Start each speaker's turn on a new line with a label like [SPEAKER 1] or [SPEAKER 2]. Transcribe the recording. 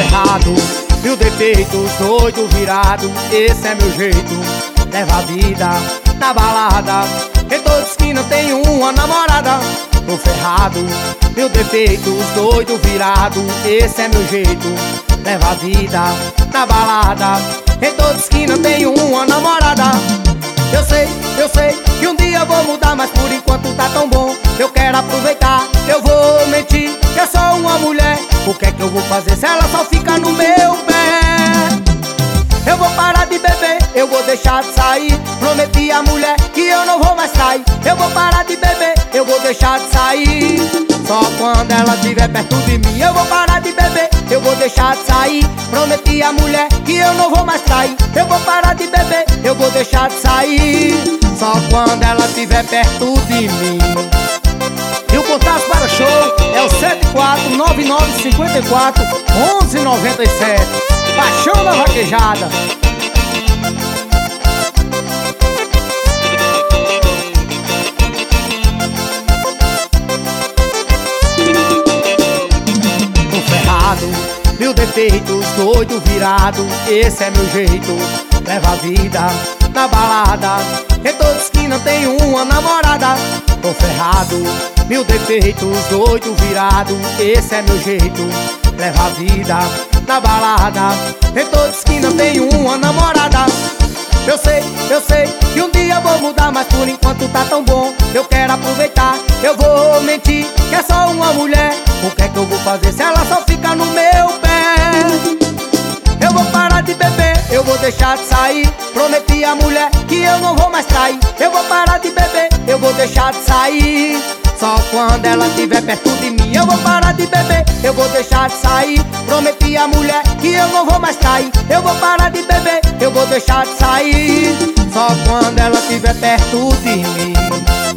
[SPEAKER 1] ferrado, mil defeitos, doido virado. Esse é meu jeito, leva a vida na balada. Em toda esquina tem uma namorada. Tô ferrado, mil defeitos, doido virado. Esse é meu jeito, leva a vida na balada. Em toda esquina tem uma namorada. Eu sei que um dia eu vou mudar, mas por enquanto tá tão bom. Eu quero aproveitar, eu vou mentir que eu sou uma mulher. O que é que eu vou fazer se ela só fica no meu pé? Eu vou parar de beber, eu vou deixar de sair. Prometi à mulher que eu não vou mais sair. Eu vou parar de beber, eu vou deixar de sair. Só quando ela estiver perto de mim. Eu vou parar de beber, eu vou deixar de sair. Prometi à mulher que eu não vou mais trair. Eu vou parar de beber, eu vou deixar de sair. Só quando ela estiver perto de mim. E o contato para show é o 7499541197. Paixão da Vaquejada. Tô ferrado, mil defeitos, doido virado. Esse é meu jeito, leva a vida na balada. Em toda esquina tem uma namorada. Tô ferrado, mil defeitos, doido virado. Esse é meu jeito, leva a vida na balada. Em toda esquina tem uma namorada. Eu sei que um dia eu vou mudar, mas por enquanto tá tão bom. Eu quero aproveitar, eu vou mentir que é só uma mulher. O que é que eu vou fazer se ela só fica no meu pé? Eu vou parar de beber, eu vou deixar de sair. Prometi à mulher que eu não vou mais trair. Eu vou parar de beber, eu vou deixar de sair. Só quando ela estiver perto de mim. Eu vou parar de beber, eu vou deixar de sair. Prometi à mulher que eu não vou mais trair. Eu vou parar de beber, eu vou deixar de sair. Só quando ela estiver perto de mim.